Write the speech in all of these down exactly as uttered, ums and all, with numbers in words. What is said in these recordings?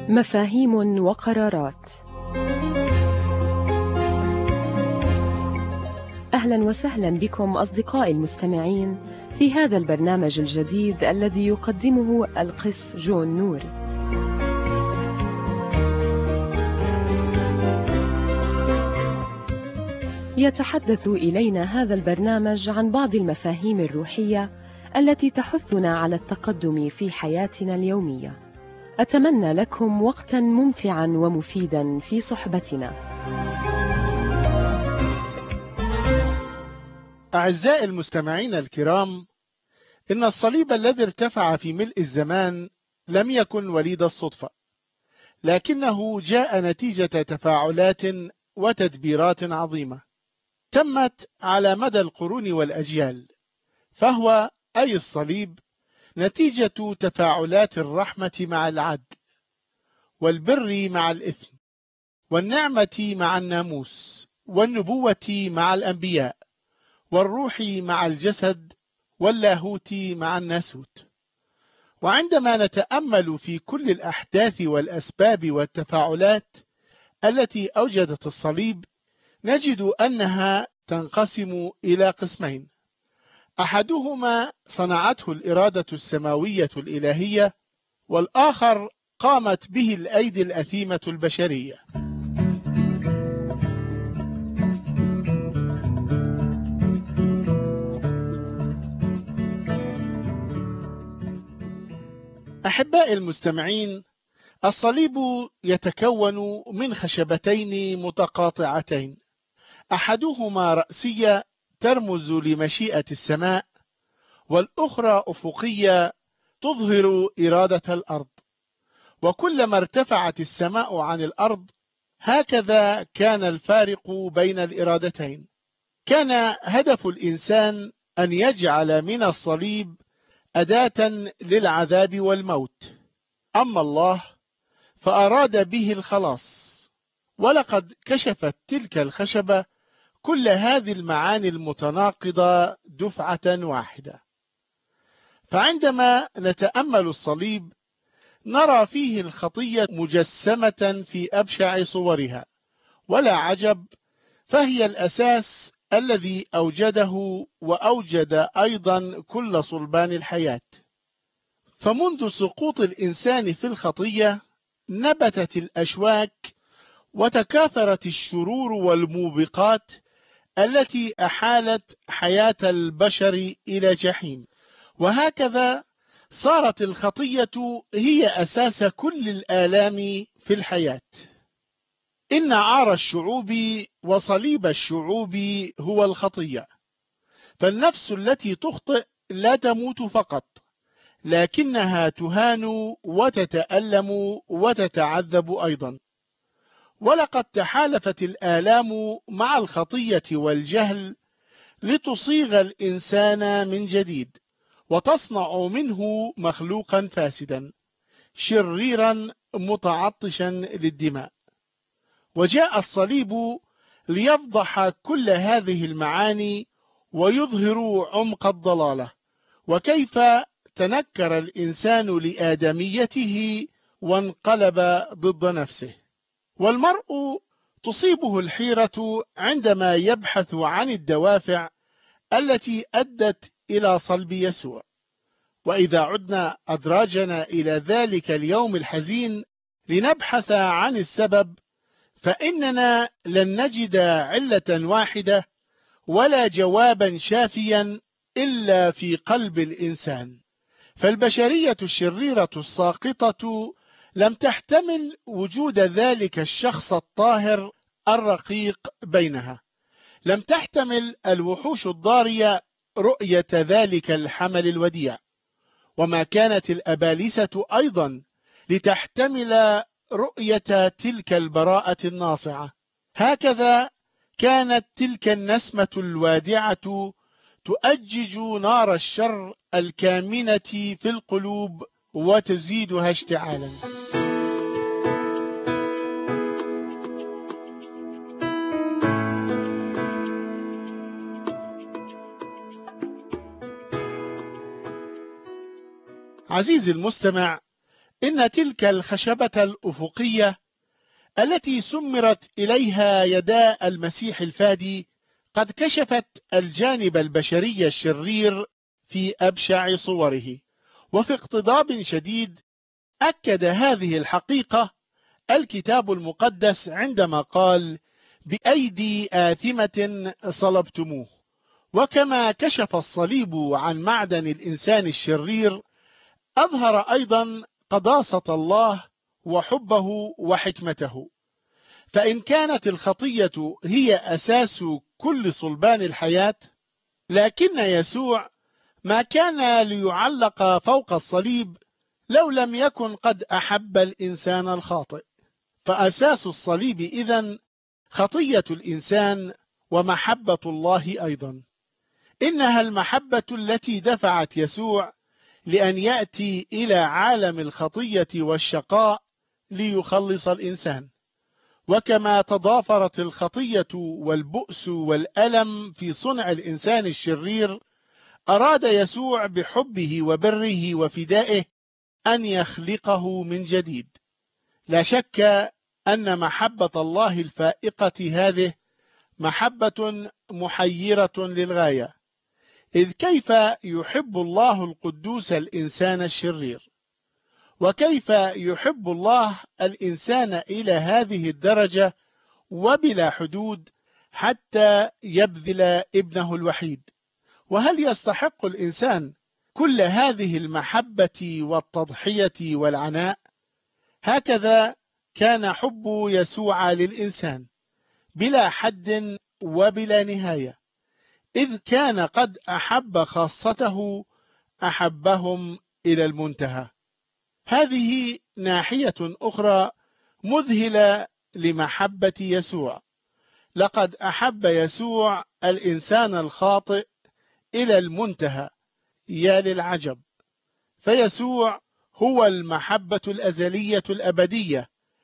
مفاهيم وقرارات. أهلا وسهلا بكم أصدقائي المستمعين في هذا البرنامج الجديد الذي يقدمه القس جون نور. يتحدث إلينا هذا البرنامج عن بعض المفاهيم الروحية التي تحثنا على التقدم في حياتنا اليومية. أتمنى لكم وقتا ممتعا ومفيدا في صحبتنا. أعزائي المستمعين الكرام، إن الصليب الذي ارتفع في ملء الزمان لم يكن وليد الصدفة، لكنه جاء نتيجة تفاعلات وتدبيرات عظيمة تمت على مدى القرون والأجيال، فهو أي الصليب نتيجة تفاعلات الرحمة مع العدل، والبر مع الإثم، والنعمة مع الناموس، والنبوة مع الأنبياء، والروح مع الجسد، واللاهوت مع الناسوت. وعندما نتأمل في كل الأحداث والأسباب والتفاعلات التي أوجدت الصليب، نجد أنها تنقسم إلى قسمين: أحدهما صنعته الإرادة السماوية الإلهية، والآخر قامت به الأيدي الأثيمة البشرية. أحبائي المستمعين، الصليب يتكون من خشبتين متقاطعتين، أحدهما رأسية ترمز لمشيئة السماء، والأخرى أفقية تظهر إرادة الأرض. وكلما ارتفعت السماء عن الأرض هكذا كان الفارق بين الإرادتين. كان هدف الإنسان أن يجعل من الصليب أداة للعذاب والموت، أما الله فأراد به الخلاص، ولقد كشفت تلك الخشبة كل هذه المعاني المتناقضة دفعة واحدة. فعندما نتأمل الصليب نرى فيه الخطية مجسمة في أبشع صورها، ولا عجب، فهي الأساس الذي أوجده وأوجد أيضا كل صلبان الحياة. فمنذ سقوط الإنسان في الخطية نبتت الأشواك وتكاثرت الشرور والموبقات التي أحالت حياة البشر إلى جحيم، وهكذا صارت الخطية هي أساس كل الآلام في الحياة. إن عار الشعوب وصليب الشعوب هو الخطية، فالنفس التي تخطئ لا تموت فقط، لكنها تهان وتتألم وتتعذب أيضا. ولقد تحالفت الآلام مع الخطية والجهل لتصيغ الإنسان من جديد، وتصنع منه مخلوقا فاسدا شريرا متعطشا للدماء. وجاء الصليب ليفضح كل هذه المعاني ويظهر عمق الضلالة، وكيف تنكر الإنسان لآدميته وانقلب ضد نفسه. والمرء تصيبه الحيرة عندما يبحث عن الدوافع التي أدت إلى صلب يسوع. وإذا عدنا أدراجنا إلى ذلك اليوم الحزين لنبحث عن السبب، فإننا لن نجد علة واحدة ولا جوابا شافيا إلا في قلب الإنسان. فالبشرية الشريرة الساقطة لم تحتمل وجود ذلك الشخص الطاهر الرقيق بينها، لم تحتمل الوحوش الضارية رؤية ذلك الحمل الوديع، وما كانت الأبالسة أيضا لتحتمل رؤية تلك البراءة الناصعة. هكذا كانت تلك النسمة الوادعة تؤجج نار الشر الكامنة في القلوب وتزيدها اشتعالا. عزيزي المستمع، إن تلك الخشبة الأفقية التي سمرت إليها يدا المسيح الفادي قد كشفت الجانب البشري الشرير في أبشع صوره، وفي اقتضاب شديد أكد هذه الحقيقة الكتاب المقدس عندما قال: بأيدي آثمة صلبتموه. وكما كشف الصليب عن معدن الإنسان الشرير، أظهر أيضا قداسة الله وحبه وحكمته. فإن كانت الخطية هي أساس كل صلبان الحياة، لكن يسوع ما كان ليعلق فوق الصليب لو لم يكن قد أحب الإنسان الخاطئ. فأساس الصليب إذن خطية الإنسان ومحبة الله أيضا. إنها المحبة التي دفعت يسوع لأن يأتي إلى عالم الخطية والشقاء ليخلص الإنسان. وكما تضافرت الخطية والبؤس والألم في صنع الإنسان الشرير، أراد يسوع بحبه وبره وفدائه أن يخلقه من جديد. لا شك أن محبة الله الفائقة هذه محبة محيرة للغاية، إذ كيف يحب الله القدوس الإنسان الشرير؟ وكيف يحب الله الإنسان إلى هذه الدرجة وبلا حدود حتى يبذل ابنه الوحيد؟ وهل يستحق الإنسان كل هذه المحبة والتضحية والعناء؟ هكذا كان حب يسوع للإنسان بلا حد وبلا نهاية، إذ كان قد أحب خاصته أحبهم إلى المنتهى. هذه ناحية أخرى مذهلة لمحبة يسوع. لقد أحب يسوع الإنسان الخاطئ إلى المنتهى. يا للعجب! فيسوع هو المحبة الأزلية الأبدية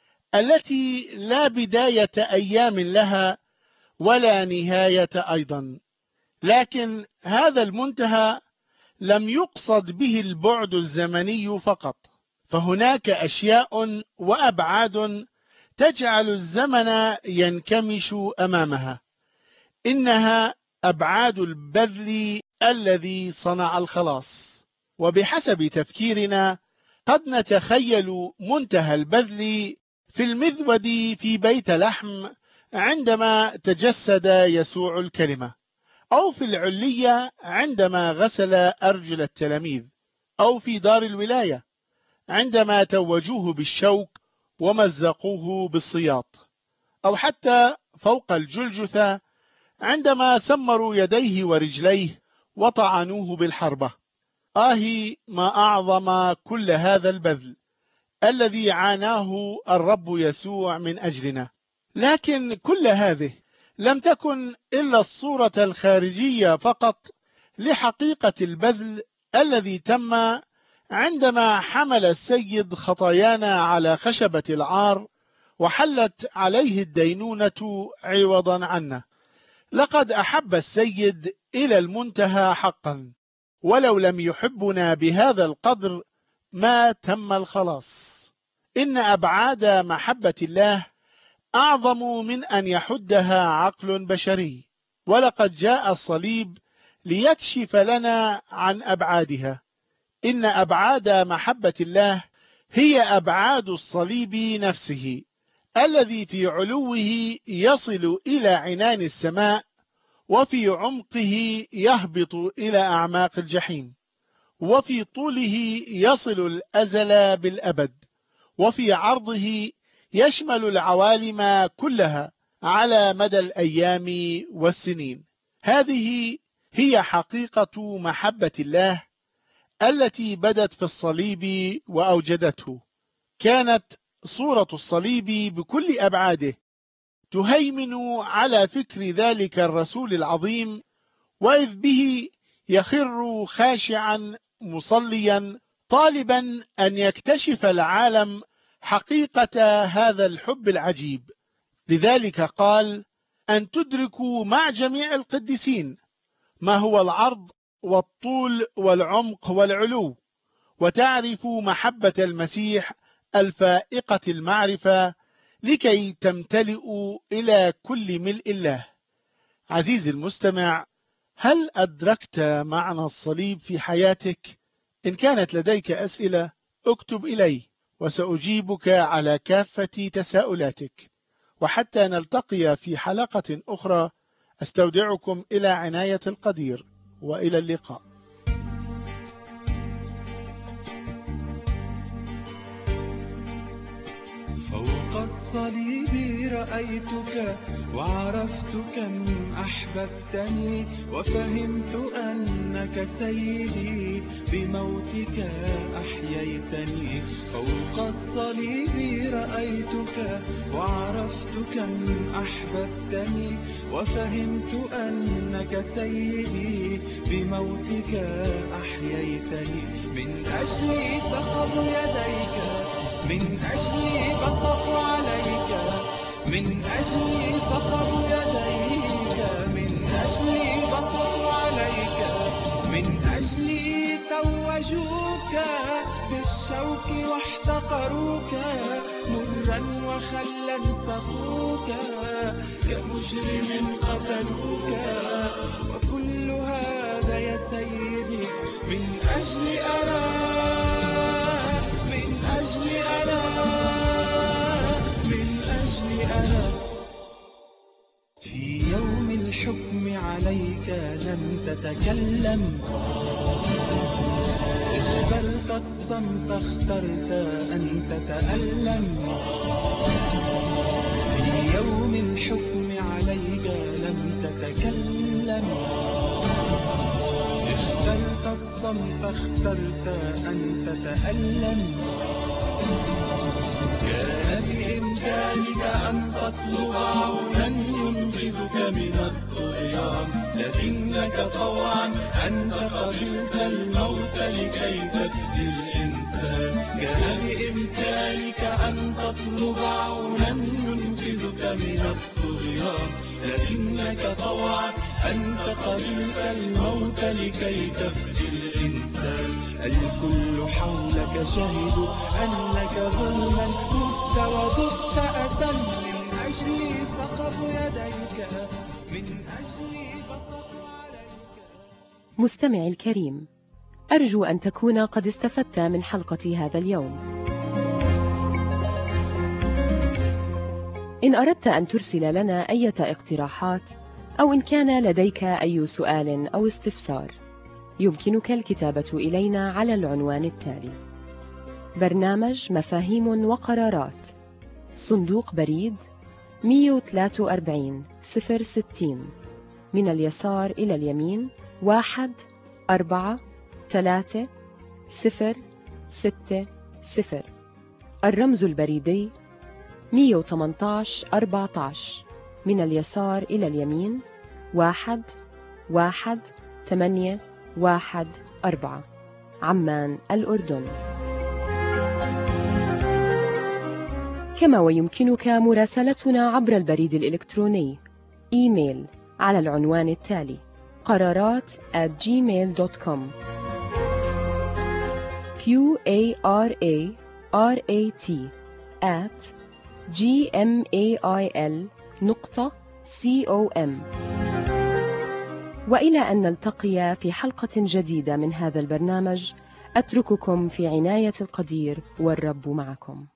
التي لا بداية أيام لها ولا نهاية أيضا. لكن هذا المنتهى لم يقصد به البعد الزمني فقط، فهناك أشياء وأبعاد تجعل الزمن ينكمش أمامها. إنها أبعاد البذل الذي صنع الخلاص. وبحسب تفكيرنا قد نتخيل منتهى البذل في المذود في بيت لحم عندما تجسد يسوع الكلمة، أو في العلية عندما غسل أرجل التلاميذ، أو في دار الولاية عندما توجوه بالشوك ومزقوه بالسياط، أو حتى فوق الجلجثة عندما سمروا يديه ورجليه وطعنوه بالحربة. آه ما أعظم كل هذا البذل الذي عاناه الرب يسوع من أجلنا. لكن كل هذه لم تكن إلا الصورة الخارجية فقط لحقيقة البذل الذي تم عندما حمل السيد خطايانا على خشبة العار وحلت عليه الدينونة عوضا عنا. لقد أحب السيد إلى المنتهى حقا، ولو لم يحبنا بهذا القدر ما تم الخلاص. إن أبعاد محبة الله أعظم من أن يحدها عقل بشري، ولقد جاء الصليب ليكشف لنا عن أبعادها. إن أبعاد محبة الله هي أبعاد الصليب نفسه الذي في علوه يصل إلى عنان السماء، وفي عمقه يهبط إلى أعماق الجحيم، وفي طوله يصل الأزل بالأبد، وفي عرضه يشمل العوالم كلها على مدى الأيام والسنين. هذه هي حقيقة محبة الله التي بدت في الصليب وأوجدته. كانت صورة الصليب بكل أبعاده تهيمن على فكر ذلك الرسول العظيم، وإذ به يخر خاشعا مصليا طالبا أن يكتشف العالم حقيقة هذا الحب العجيب. لذلك قال: أن تدركوا مع جميع القديسين ما هو العرض والطول والعمق والعلو، وتعرف محبة المسيح الفائقة المعرفة لكي تمتلئ إلى كل ملء الله. عزيزي المستمع، هل أدركت معنى الصليب في حياتك؟ إن كانت لديك أسئلة اكتب إلي وسأجيبك على كافة تساؤلاتك. وحتى نلتقي في حلقة أخرى، أستودعكم إلى عناية القدير، وإلى اللقاء. فوق الصليب رأيتك وعرفت كم أحببتني، وفهمت أنك سيدي بموتك أحييتني. فوق الصليب رأيتك وعرفت كم أحببتني، وفهمت أنك سيدي بموتك أحييتني. من أجلي ثقب يديك، من أجلي بصق عليك، من أجلي صقب يديك، من أجلي بصق عليك، من أجلي توجوك بالشوك واحتقروك، مرا وخلا سقوك، كمجرم قتلوك. وكل هذا يا سيدي من أجل أنا، من أجل أنا، من أجل أنا. في يوم الحكم عليك لم تتكلم، اخترت الصمت، اخترت أن تتألم. في يوم الحكم عليك لم تتكلم، اخترت الصمت، اخترت أن تتألم. كان بإمكانك أن تطلب عونا ينقذك من الطغيان، لكنك طوعا أنت قبلت الموت لكي تفدي الإنسان. كان بإمكانك أن تطلب عونا ينقذك من الطغيان، لكنك طوعا أنت قبلت الموت لكي تفدي الإنسان. الكل حولك شهدوا أنك ظلما مت وذقت أسا، من أجلي ثقب يديك، من أجلي بصق عليك. مستمعي الكريم، أرجو أن تكون قد استفدت من حلقة هذا اليوم. إن أردت أن ترسل لنا أي اقتراحات، أو إن كان لديك أي سؤال أو استفسار، يمكنك الكتابة إلينا على العنوان التالي: برنامج مفاهيم وقرارات، صندوق بريد مئة وثلاثة وأربعين صفر ستين، من اليسار إلى اليمين واحد أربعة ثلاثة صفر ستة صفر. الرمز البريدي مئة وثمانية عشر أربعة عشر، من اليسار إلى اليمين واحد واحد ثمانية واحد أربعة، عمان الأردن. كما ويمكنك مراسلتنا عبر البريد الإلكتروني إيميل على العنوان التالي: قرارات at gmail dot com. q a r a r a t at gmail نقطة com. وإلى أن نلتقي في حلقة جديدة من هذا البرنامج، أترككم في عناية القدير، والرب معكم.